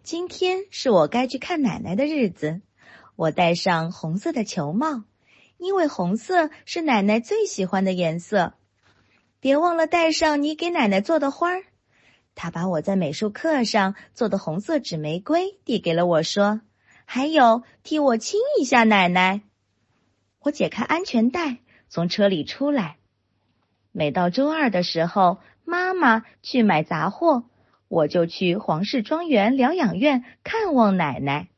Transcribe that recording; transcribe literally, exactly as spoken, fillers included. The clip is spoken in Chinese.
今天是我该去看奶奶的日子，我戴上红色的球帽，因为红色是奶奶最喜欢的颜色。别忘了带上你给奶奶做的花儿。她把我在美术课上做的红色纸玫瑰递给了我，说：“还有，替我亲一下奶奶。”我解开安全带，从车里出来。每到周二的时候，妈妈去买杂货，我就去皇室庄园疗养院看望奶奶。